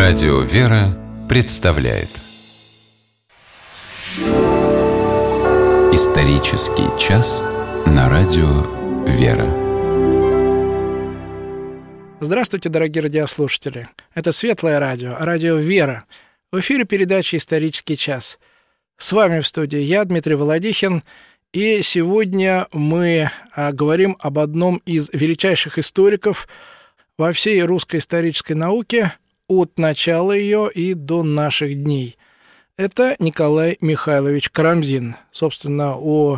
Радио «Вера» представляет Исторический час на Радио «Вера». Здравствуйте, дорогие радиослушатели. Это Светлое радио, радио «Вера». В эфире передача «Исторический час». С вами в студии я, Дмитрий Володихин, и сегодня мы говорим об одном из величайших историков во всей русской исторической науке от начала ее и до наших дней. Это Николай Михайлович Карамзин. Собственно, у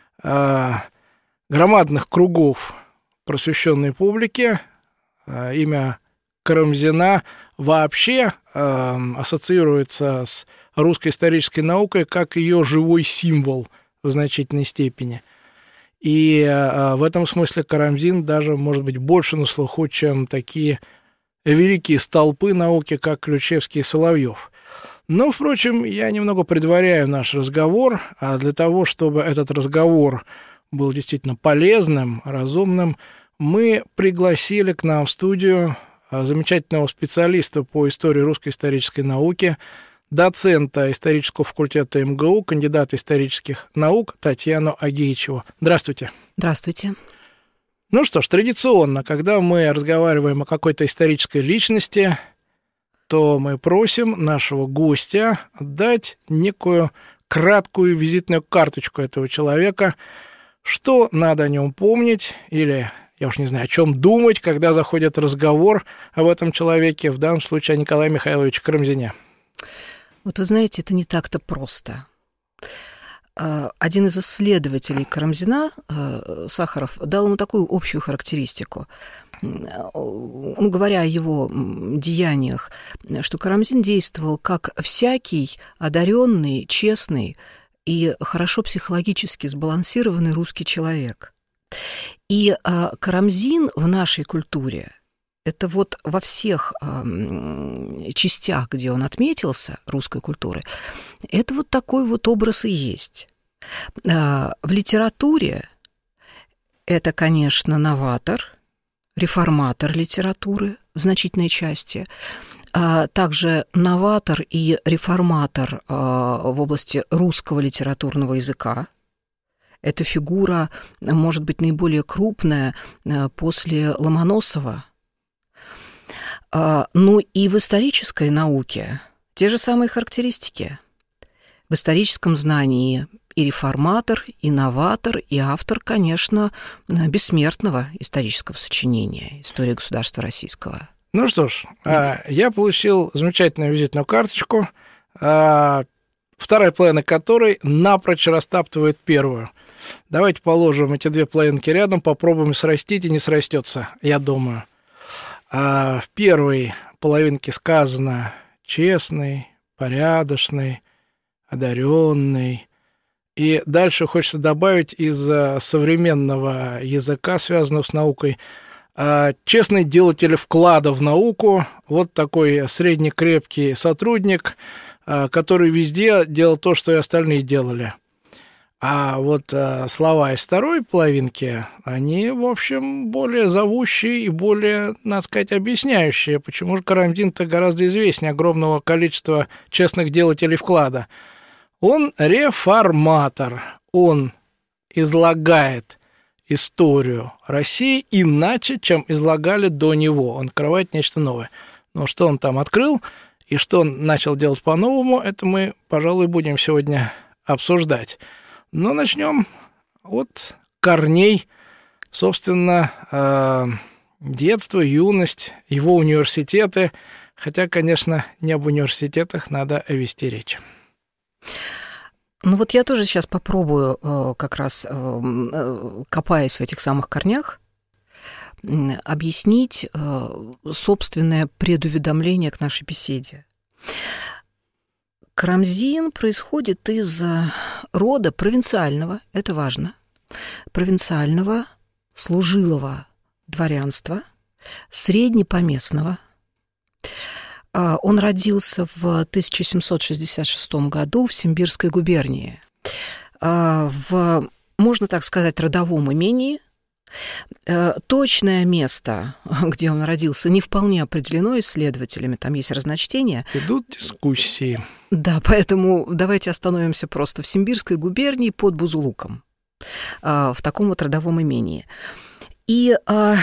громадных кругов просвещенной публики имя Карамзина вообще ассоциируется с русской исторической наукой как ее живой символ в значительной степени. И в этом смысле Карамзин даже, может быть, больше на слуху, чем такие великие столпы науки, как Ключевский и Соловьев. Но, впрочем, я немного предваряю наш разговор, а для того, чтобы этот разговор был действительно полезным, разумным, мы пригласили к нам в студию замечательного специалиста по истории русской исторической науки, доцента исторического факультета МГУ, кандидата исторических наук Татьяну Агеичеву. Здравствуйте. Здравствуйте. Ну что ж, традиционно, когда мы разговариваем о какой-то исторической личности, то мы просим нашего гостя дать некую краткую визитную карточку этого человека, что надо о нем помнить или, я уж не знаю, о чем думать, когда заходит разговор об этом человеке, в данном случае о Николае Михайловиче Карамзине. Вот вы знаете, это не так-то просто. Один из исследователей Карамзина, Сахаров, дал ему такую общую характеристику. Говоря о его деяниях, что Карамзин действовал как всякий одаренный, честный и хорошо психологически сбалансированный русский человек. И Карамзин в нашей культуре, это вот во всех частях, где он отметился, русской культуры, это вот такой вот образ и есть. В литературе это, конечно, новатор, реформатор литературы в значительной части, а также новатор и реформатор в области русского литературного языка. Эта фигура может быть наиболее крупная после Ломоносова. Ну и в исторической науке те же самые характеристики. В историческом знании и реформатор, и новатор, и автор, конечно, бессмертного исторического сочинения «История государства российского». Ну что ж, я получил замечательную визитную карточку, вторая половина которой напрочь растаптывает первую. Давайте положим эти две половинки рядом, попробуем срастить, и не срастется, я думаю. В первой половинке сказано честный, порядочный, одаренный. И дальше хочется добавить из современного языка, связанного с наукой, честный делатель вклада в науку, вот такой среднекрепкий сотрудник, который везде делал то, что и остальные делали. А вот слова из второй половинки, они, в общем, более зовущие и более, надо сказать, объясняющие, почему же Карамзин-то гораздо известнее огромного количества честных делателей вклада. Он реформатор, он излагает историю России иначе, чем излагали до него. Он открывает нечто новое. Но что он там открыл и что он начал делать по-новому, это мы, пожалуй, будем сегодня обсуждать. Но начнем от корней, собственно, детства, юность, его университеты. Хотя, конечно, не об университетах надо вести речь. Ну вот я тоже сейчас попробую, как раз копаясь в этих самых корнях, объяснить собственное предуведомление к нашей беседе. Карамзин происходит из рода провинциального, это важно, провинциального служилого дворянства, среднепоместного. Он родился в 1766 году в Симбирской губернии, в, можно так сказать, родовом имении, Точное место, где он родился, не вполне определено исследователями, там есть разночтения. Идут дискуссии. Да, поэтому давайте остановимся просто в Симбирской губернии под Бузулуком, в таком вот родовом имении. И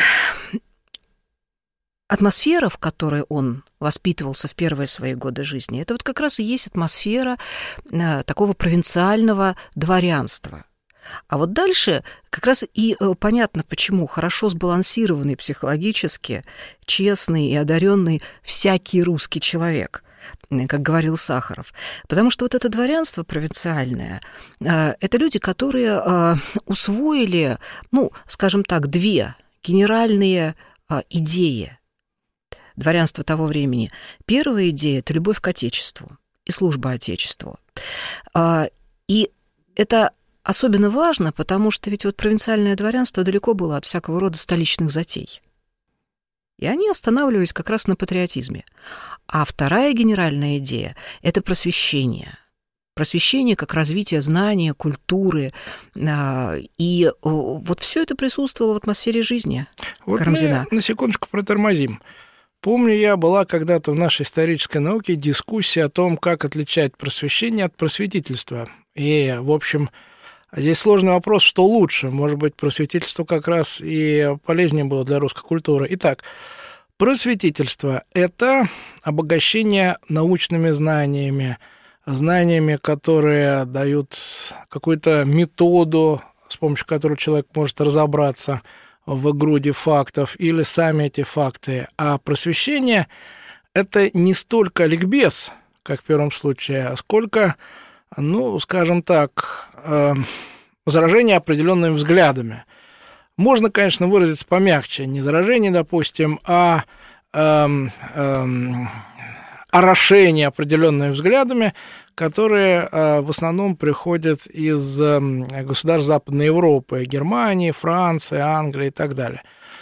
атмосфера, в которой он воспитывался в первые свои годы жизни, это вот как раз и есть атмосфера такого провинциального дворянства. А вот дальше как раз и понятно, почему хорошо сбалансированный психологически, честный и одаренный всякий русский человек, как говорил Сахаров. Потому что вот это дворянство провинциальное, это люди, которые усвоили, скажем так, две генеральные идеи дворянства того времени. Первая идея – это любовь к Отечеству и служба Отечеству. И это особенно важно, потому что ведь вот провинциальное дворянство далеко было от всякого рода столичных затей. И они останавливались как раз на патриотизме. А вторая генеральная идея – это просвещение. Просвещение как развитие знания, культуры. И вот все это присутствовало в атмосфере жизни Карамзина. Мы на секундочку протормозим. Помню, была когда-то в нашей исторической науке дискуссия о том, как отличать просвещение от просветительства. И, в общем, здесь сложный вопрос, что лучше. Может быть, просветительство как раз и полезнее было для русской культуры. Итак, просветительство – это обогащение научными знаниями, которые дают какую-то методу, с помощью которой человек может разобраться в груди фактов или сами эти факты. А просвещение – это не столько ликбез, как в первом случае, а сколько, скажем так, заражение определенными взглядами. Можно, конечно, выразиться помягче. Не заражение, допустим, а орошение определенными взглядами, которые в основном приходят из государств Западной Европы, Германии, Франции, Англии и так далее.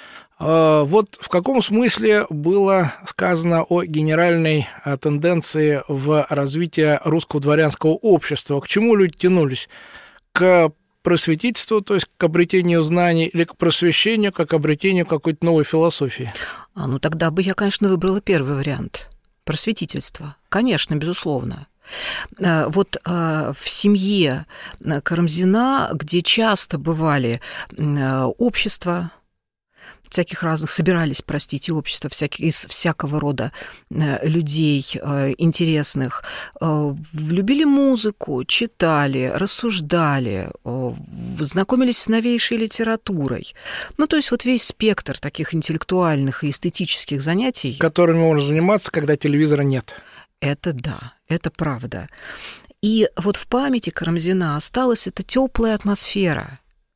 Вот в каком смысле было сказано о генеральной тенденции в развитии русского дворянского общества? К чему люди тянулись? К просветительству, то есть к обретению знаний, или к просвещению, как к обретению какой-то новой философии? Тогда бы я, конечно, выбрала первый вариант. Просветительство. Конечно, безусловно. Вот в семье Карамзина, где часто бывали общества, всяких разных, собирались, общества из всякого рода людей интересных, любили музыку, читали, рассуждали, знакомились с новейшей литературой. То есть вот весь спектр таких интеллектуальных и эстетических занятий. Которыми можно заниматься, когда телевизора нет. Это да, это правда. И вот в памяти Карамзина осталась эта теплая атмосфера.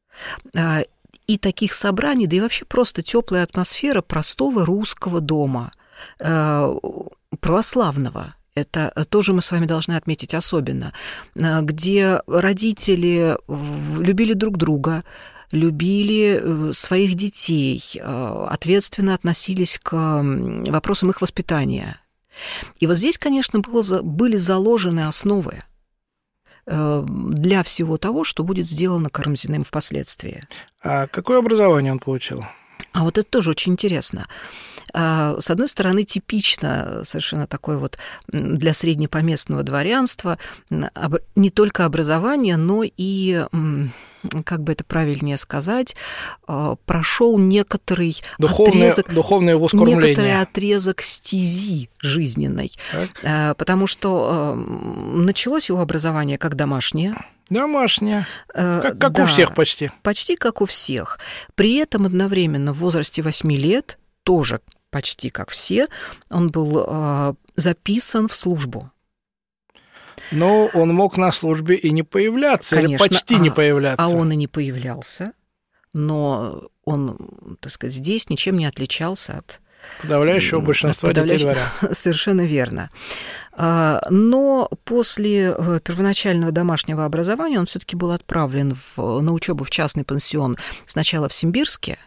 И таких собраний, да и вообще просто теплая атмосфера простого русского дома, православного. Это тоже мы с вами должны отметить особенно, где родители любили друг друга, любили своих детей, ответственно относились к вопросам их воспитания. И вот здесь, конечно, были заложены основы для всего того, что будет сделано Карамзиным впоследствии. А какое образование он получил? А вот это тоже очень интересно. С одной стороны, типично совершенно такое вот для среднепоместного дворянства не только образование, но и, как бы это правильнее сказать, прошел некоторый духовное воскормление. Некоторый отрезок стези жизненной. Так. Потому что началось его образование как домашнее. Домашняя, как да, у всех почти. Почти как у всех. При этом одновременно в возрасте 8 лет, тоже почти как все, он был записан в службу. Но он мог на службе и не появляться, конечно, или почти не появляться. А он и не появлялся, но он, так сказать, здесь ничем не отличался от подавляющего большинства детей дворян. Совершенно верно. Но после первоначального домашнего образования он все-таки был отправлен на учебу в частный пансион сначала в Симбирске,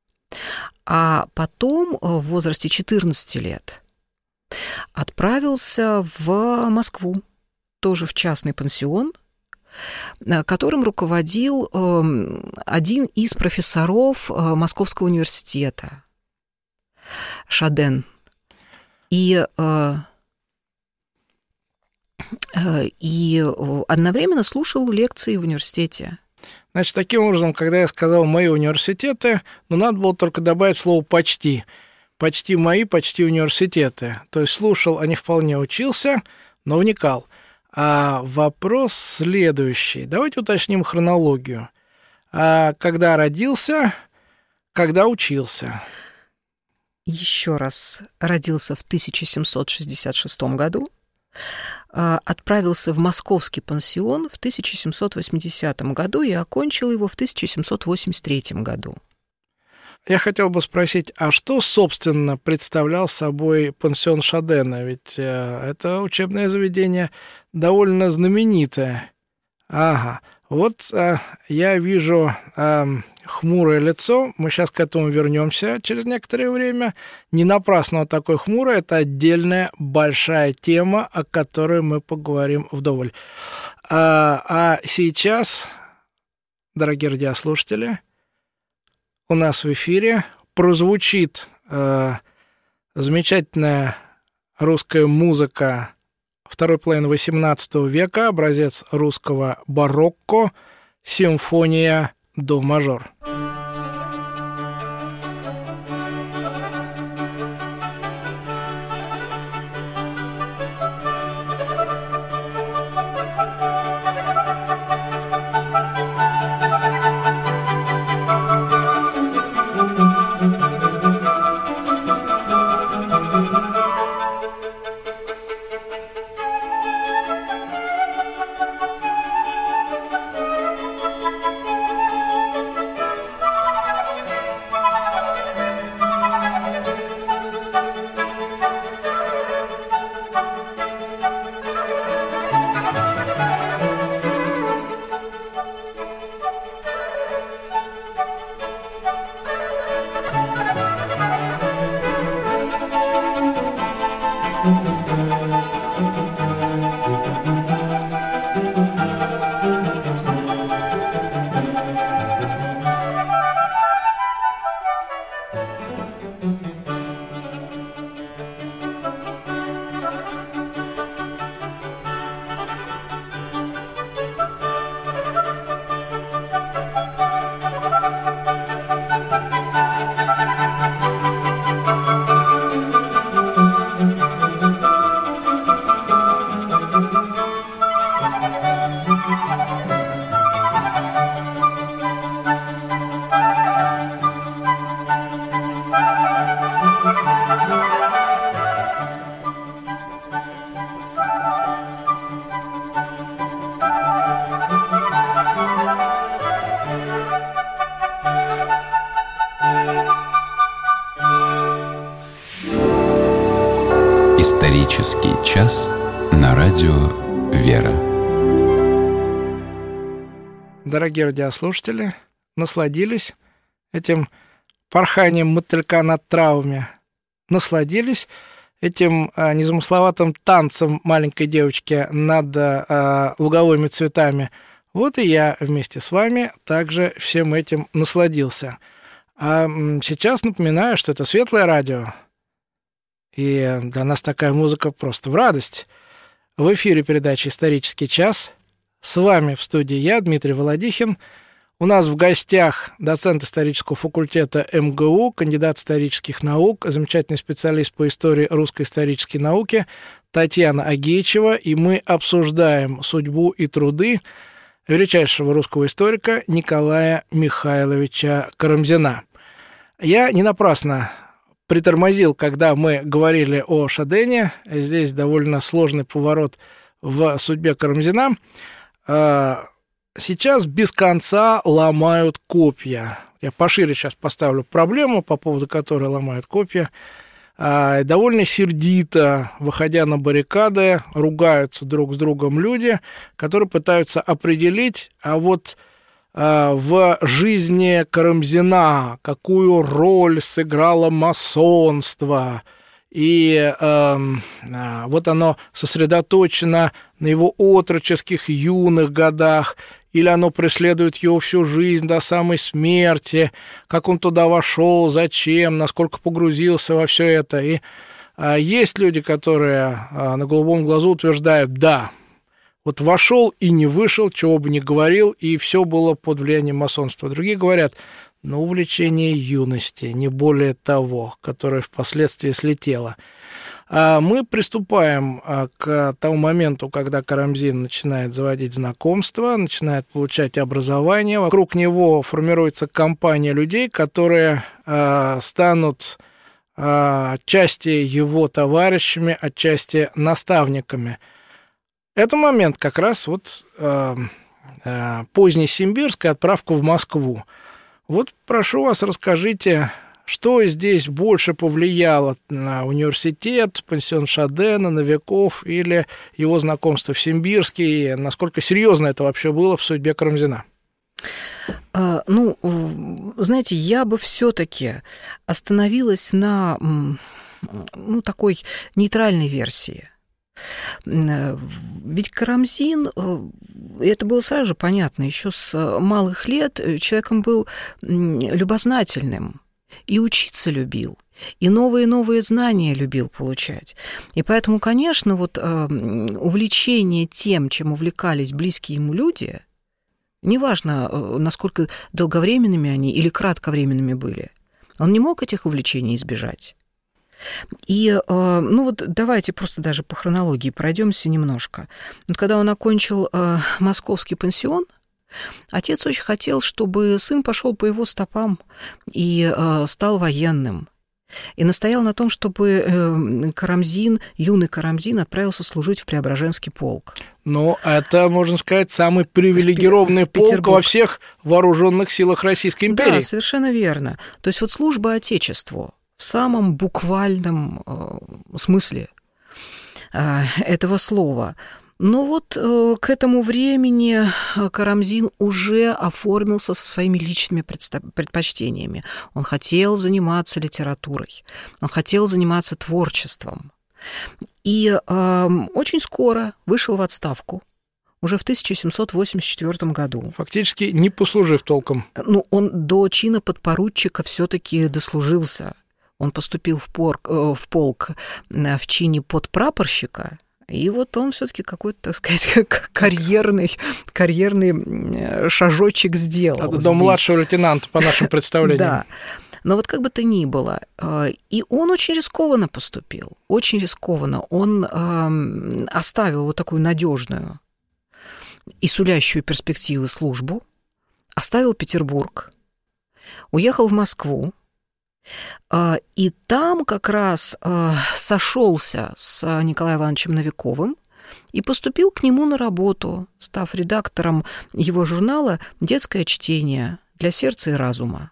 а потом в возрасте 14 лет отправился в Москву, тоже в частный пансион, которым руководил один из профессоров Московского университета, Шаден. И одновременно слушал лекции в университете. Значит, таким образом, когда я сказал «мои университеты», надо было только добавить слово «почти». Почти мои, почти университеты. То есть слушал, а не вполне учился, но вникал. А вопрос следующий. Давайте уточним хронологию. Когда родился, когда учился? Еще раз. Родился в 1766 году. Отправился в московский пансион в 1780 году и окончил его в 1783 году. Я хотел бы спросить, а что, собственно, представлял собой пансион Шадена? Ведь это учебное заведение довольно знаменитое. Ага, вот я вижу хмурое лицо. Мы сейчас к этому вернемся через некоторое время. Не напрасно вот такое хмурое. Это отдельная большая тема, о которой мы поговорим вдоволь. А сейчас, дорогие радиослушатели, у нас в эфире прозвучит замечательная русская музыка второй половины XVIII века, образец русского барокко, симфония до-мажор. Исторический час на радио «Вера». Дорогие радиослушатели, насладились этим порханием мотылька над травами? Насладились этим незамысловатым танцем маленькой девочки над луговыми цветами? Вот и я вместе с вами также всем этим насладился. А сейчас напоминаю, что это светлое радио. И для нас такая музыка просто в радость. В эфире передача «Исторический час». С вами в студии я, Дмитрий Володихин. У нас в гостях доцент исторического факультета МГУ, кандидат исторических наук, замечательный специалист по истории русской исторической науки Татьяна Агеичева. И мы обсуждаем судьбу и труды величайшего русского историка Николая Михайловича Карамзина. Я не напрасно притормозил, когда мы говорили о Шадене. Здесь довольно сложный поворот в судьбе Карамзина. Сейчас без конца ломают копья. Я пошире сейчас поставлю проблему, по поводу которой ломают копья. Довольно сердито, выходя на баррикады, ругаются друг с другом люди, которые пытаются определить, в жизни Карамзина какую роль сыграло масонство и вот оно сосредоточено на его отроческих, юных годах, или оно преследует его всю жизнь до самой смерти, как он туда вошел, зачем, насколько погрузился во все это. И есть люди, которые на голубом глазу утверждают, да, вот вошел и не вышел, чего бы ни говорил, и все было под влиянием масонства. Другие говорят, увлечение юности, не более того, которое впоследствии слетело. Мы приступаем к тому моменту, когда Карамзин начинает заводить знакомства, начинает получать образование. Вокруг него формируется компания людей, которые станут отчасти его товарищами, отчасти наставниками. Это момент как раз поздний Симбирск и отправка в Москву. Вот прошу вас, расскажите, что здесь больше повлияло на университет, пансион Шодена, Новиков или его знакомство в Симбирске, и насколько серьезно это вообще было в судьбе Карамзина? Знаете, я бы все-таки остановилась на такой нейтральной версии. Ведь Карамзин, это было сразу же понятно, еще с малых лет человеком был любознательным, и учиться любил, и новые знания любил получать. И поэтому, конечно, увлечение тем, чем увлекались близкие ему люди, неважно, насколько долговременными они или кратковременными были, он не мог этих увлечений избежать. И, давайте просто даже по хронологии пройдемся немножко. Когда он окончил московский пансион, отец очень хотел, чтобы сын пошел по его стопам и стал военным. И настоял на том, чтобы юный Карамзин отправился служить в Преображенский полк. Это, можно сказать, самый привилегированный полк во всех вооруженных силах Российской империи. Да, совершенно верно. То есть служба Отечеству в самом буквальном смысле этого слова. Но к этому времени Карамзин уже оформился со своими личными предпочтениями. Он хотел заниматься литературой, он хотел заниматься творчеством. И очень скоро вышел в отставку, уже в 1784 году. Фактически не послужив толком. Он до чина подпоручика все-таки дослужился. Он поступил в полк в чине подпрапорщика, и он все-таки какой-то, так сказать, карьерный шажочек сделал. До младшего лейтенанта, по нашим представлениям. Да. Но как бы то ни было, и он очень рискованно поступил, очень рискованно. Он оставил такую надежную и сулящую перспективы службу, оставил Петербург, уехал в Москву, и там как раз сошелся с Николаем Ивановичем Новиковым и поступил к нему на работу, став редактором его журнала «Детское чтение для сердца и разума».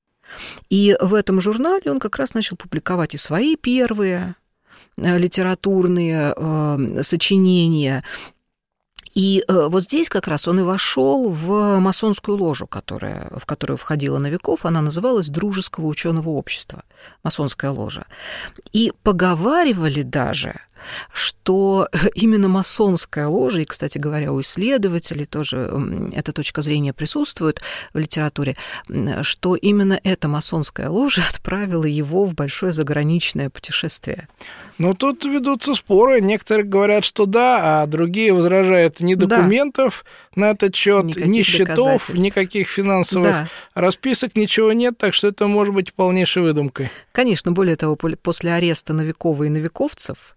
И в этом журнале он как раз начал публиковать и свои первые литературные сочинения. И здесь как раз он и вошел в масонскую ложу, в которую входила Новиков. Она называлась «Дружеского ученого общества», масонская ложа. И поговаривали даже, что именно масонская ложа, и, кстати говоря, у исследователей тоже эта точка зрения присутствует в литературе, что именно эта масонская ложа отправила его в большое заграничное путешествие. Тут ведутся споры. Некоторые говорят, что да, а другие возражают: ни документов на этот счет, ни счетов, никаких финансовых расписок, ничего нет, так что это может быть полнейшей выдумкой. Конечно, более того, после ареста Новикова и новиковцев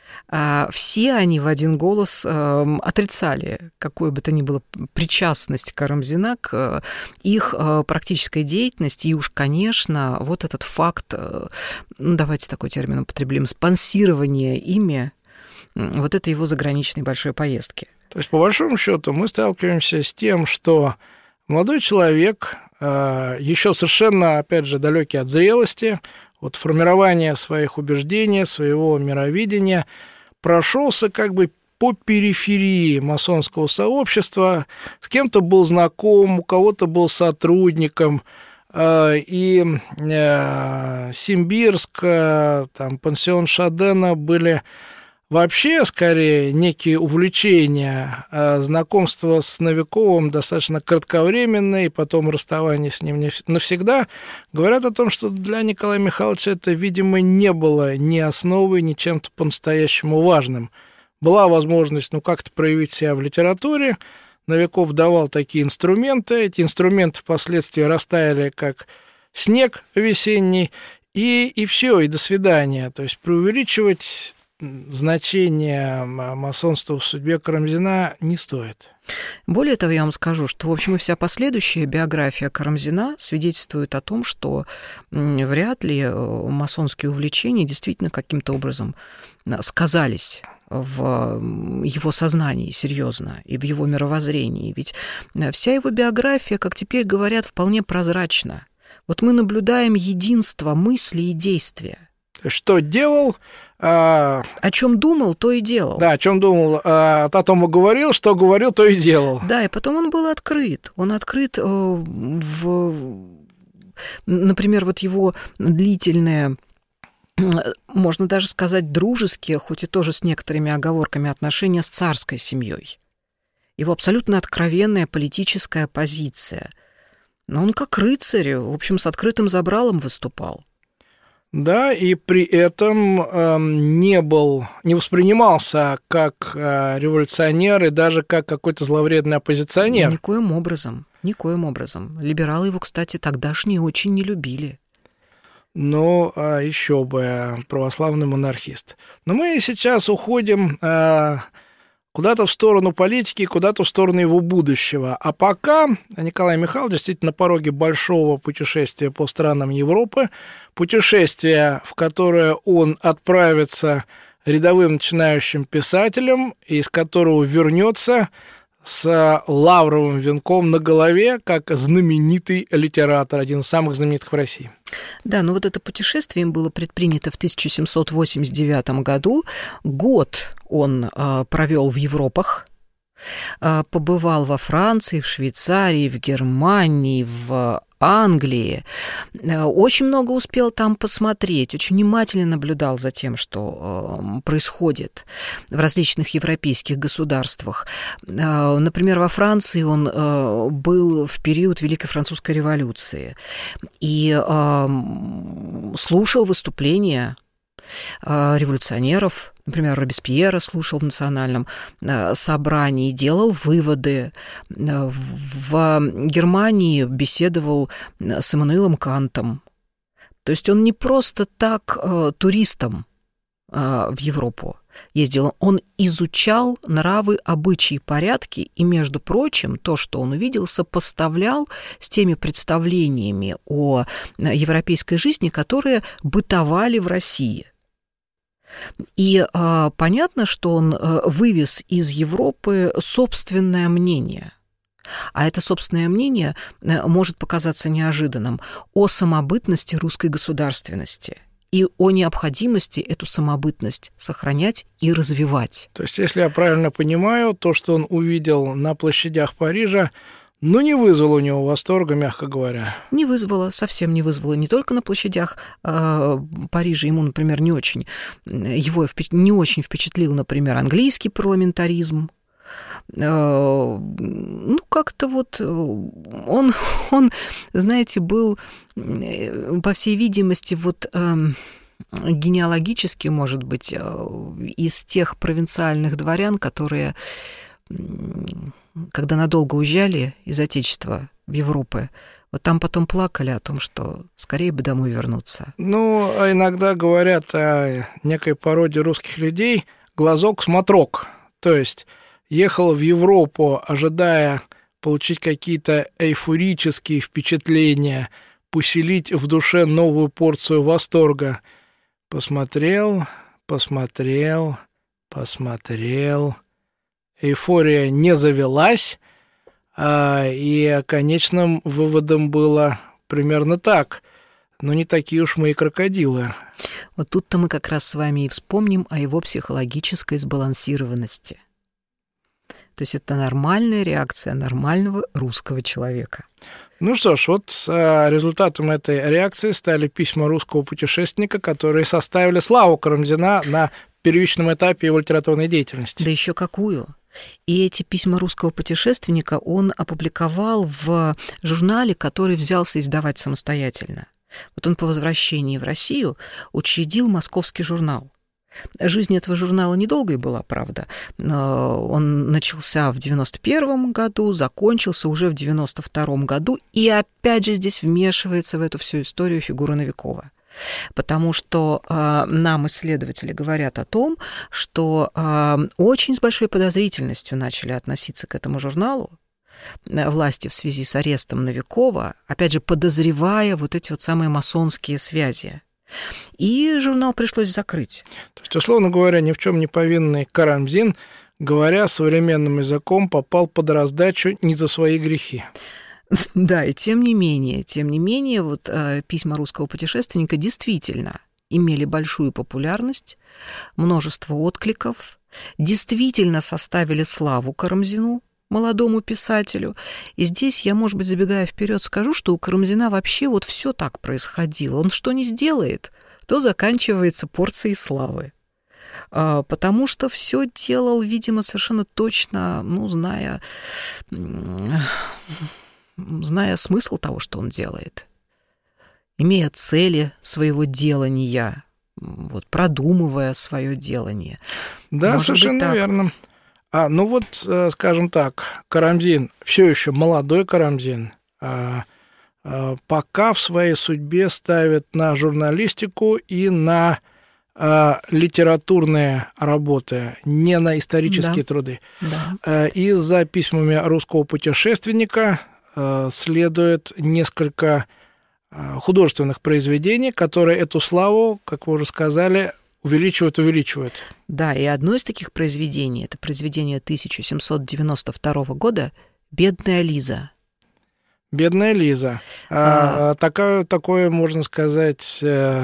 все они в один голос отрицали какую бы то ни было причастность Карамзина к их практической деятельности. И уж, конечно, этот факт, давайте такой термин употребим, спонсирования ими этой его заграничной большой поездки. То есть, по большому счету, мы сталкиваемся с тем, что молодой человек, еще совершенно, опять же, далекий от зрелости, от формирования своих убеждений, своего мировидения, прошелся как бы по периферии масонского сообщества, с кем-то был знаком, у кого-то был сотрудником, и Симбирск, там, пансион Шадена были вообще, скорее, некие увлечения, знакомство с Новиковым достаточно кратковременное, и потом расставание с ним навсегда, говорят о том, что для Николая Михайловича это, видимо, не было ни основой, ни чем-то по-настоящему важным. Была возможность, как-то проявить себя в литературе, Новиков давал такие инструменты, эти инструменты впоследствии растаяли, как снег весенний, и все, и до свидания. То есть преувеличивать значение масонства в судьбе Карамзина не стоит. Более того, я вам скажу, что, в общем, и вся последующая биография Карамзина свидетельствует о том, что вряд ли масонские увлечения действительно каким-то образом сказались в его сознании серьезно и в его мировоззрении. Ведь вся его биография, как теперь говорят, вполне прозрачна. Вот мы наблюдаем единство мысли и действия. Что делал? О чем думал, то и делал. Да, о чем думал, о том и говорил, что говорил, то и делал. Да, и потом он был открыт. Он открыт например, вот его длительное, можно даже сказать, дружеские, хоть и тоже с некоторыми оговорками, отношения с царской семьей. Его абсолютно откровенная политическая позиция. Но он как рыцарь, в общем, с открытым забралом выступал. Да, и при этом не воспринимался как революционер и даже как какой-то зловредный оппозиционер. Никоим образом. Либералы его, кстати, тогдашние очень не любили. Ну, еще бы, православный монархист. Но мы сейчас уходим куда-то в сторону политики, куда-то в сторону его будущего. А пока Николай Михайлович действительно на пороге большого путешествия по странам Европы, путешествие, в которое он отправится рядовым начинающим писателем, из которого вернется с лавровым венком на голове, как знаменитый литератор, один из самых знаменитых в России. Да, но вот это путешествие им было предпринято в 1789 году. Год он провел в Европах, побывал во Франции, в Швейцарии, в Германии, в Англии. Очень много успел там посмотреть, очень внимательно наблюдал за тем, что происходит в различных европейских государствах. Например, во Франции он был в период Великой Французской революции и слушал выступления революционеров, например, Робеспьера слушал в национальном собрании, делал выводы. В Германии беседовал с Иммануилом Кантом. То есть он не просто так туристом в Европу ездил, он изучал нравы, обычаи, порядки, и, между прочим, то, что он увидел, сопоставлял с теми представлениями о европейской жизни, которые бытовали в России. И понятно, что он вывез из Европы собственное мнение. А это собственное мнение может показаться неожиданным о самобытности русской государственности и о необходимости эту самобытность сохранять и развивать. То есть, если я правильно понимаю, то, что он увидел на площадях Парижа, не вызвало у него восторга, мягко говоря. Не вызвало, совсем не вызвало. Не только на площадях Парижа. Ему, например, его не очень впечатлил, например, английский парламентаризм. Как-то вот он, знаете, был, по всей видимости, генеалогически, может быть, из тех провинциальных дворян, которые, когда надолго уезжали из Отечества в Европу, вот там потом плакали о том, что скорее бы домой вернуться. А иногда говорят о некой породе русских людей глазок-смотрок. То есть ехал в Европу, ожидая получить какие-то эйфорические впечатления, поселить в душе новую порцию восторга. Посмотрел. Эйфория не завелась, и конечным выводом было примерно так. Не такие уж мы и крокодилы. Вот тут-то мы как раз с вами и вспомним о его психологической сбалансированности. То есть это нормальная реакция нормального русского человека. Ну что ж, вот результатом этой реакции стали письма русского путешественника, которые составили славу Карамзина на первичном этапе его литературной деятельности. Да еще какую! И эти письма русского путешественника он опубликовал в журнале, который взялся издавать самостоятельно. Вот он по возвращении в Россию учредил «Московский журнал». Жизнь этого журнала недолгой была, правда. Он начался в 91 году, закончился уже в 92 году, и опять же здесь вмешивается в эту всю историю фигура Новикова. Потому что нам исследователи говорят о том, что очень с большой подозрительностью начали относиться к этому журналу власти в связи с арестом Новикова, опять же, подозревая вот эти вот самые масонские связи. И журнал пришлось закрыть. То есть, условно говоря, ни в чем не повинный Карамзин, говоря современным языком, попал под раздачу не за свои грехи. Да, и тем не менее, вот письма русского путешественника действительно имели большую популярность, множество откликов, действительно составили славу Карамзину, молодому писателю. И здесь я, может быть, забегая вперед, скажу, что у Карамзина вообще вот все так происходило. Он что ни сделает, то заканчивается порцией славы. Потому что все делал, видимо, совершенно точно, зная смысл того, что он делает, имея цели своего делания, вот, продумывая свое делание. Да, может совершенно верно. Скажем так, Карамзин, все еще молодой Карамзин, пока в своей судьбе ставит на журналистику и на литературные работы, не на исторические труды. Да. И за письмами русского путешественника следует несколько художественных произведений, которые эту славу, как вы уже сказали, увеличивают. Да, и одно из таких произведений, это произведение 1792 года «Бедная Лиза». «Бедная Лиза». Такое, можно сказать,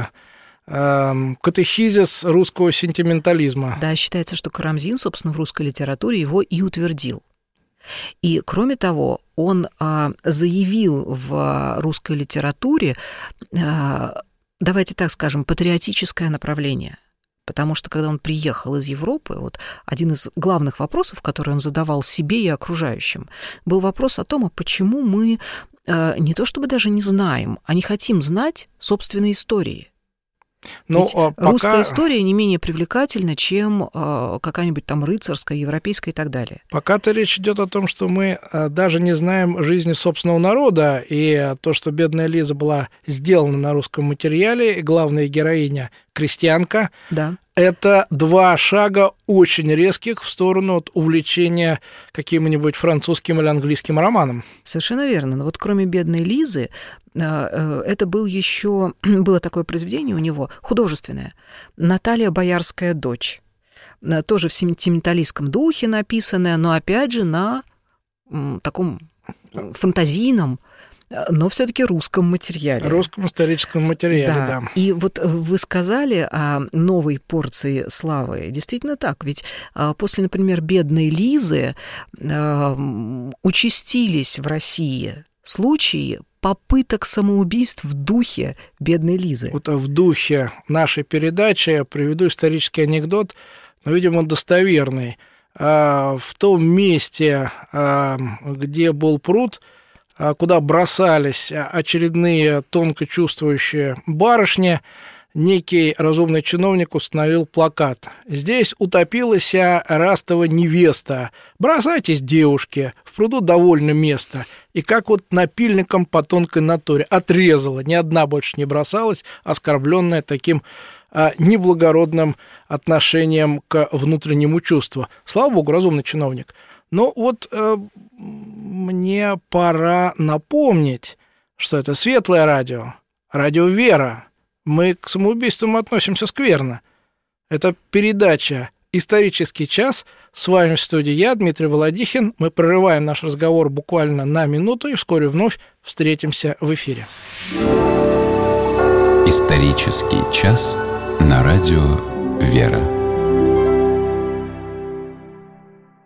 катехизис русского сентиментализма. Да, считается, что Карамзин, собственно, в русской литературе его и утвердил. И, кроме того, он заявил в русской литературе, давайте так скажем, патриотическое направление. Потому что, когда он приехал из Европы, вот один из главных вопросов, который он задавал себе и окружающим, был вопрос о том, а почему мы не то чтобы даже не знаем, а не хотим знать собственные истории. Ведь русская история не менее привлекательна, чем какая-нибудь там рыцарская, европейская и так далее. Пока-то речь идет о том, что мы даже не знаем жизни собственного народа, и то, что «Бедная Лиза» была сделана на русском материале, и главная героиня — крестьянка, да. Это два шага очень резких в сторону от увлечения каким-нибудь французским или английским романом. Совершенно верно. Но вот кроме «Бедной Лизы», это было такое произведение у него, художественное, «Наталья Боярская дочь». Тоже в сентименталистском духе написанное, но опять же на таком фантазийном, но все-таки русском материале. Русском историческом материале, да. И вот вы сказали о новой порции славы. Действительно так, ведь после, например, «Бедной Лизы» участились в России случаи попыток самоубийств в духе «Бедной Лизы». Вот в духе нашей передачи я приведу исторический анекдот, но, видимо, достоверный. В том месте, где был пруд, куда бросались очередные тонко чувствующие барышни, некий разумный чиновник установил плакат. «Здесь утопилась растова невеста. Бросайтесь, девушки, в пруду довольно места». И как вот напильником по тонкой натуре отрезала. Ни одна больше не бросалась, оскорбленная таким неблагородным отношением к внутреннему чувству. Слава богу, разумный чиновник. Но вот мне пора напомнить, что это светлое радио, радио «Вера». Мы к самоубийствам относимся скверно. Это передача «Исторический час». С вами в студии я, Дмитрий Володихин. Мы прерываем наш разговор буквально на минуту и вскоре вновь встретимся в эфире. «Исторический час» на радио «Вера».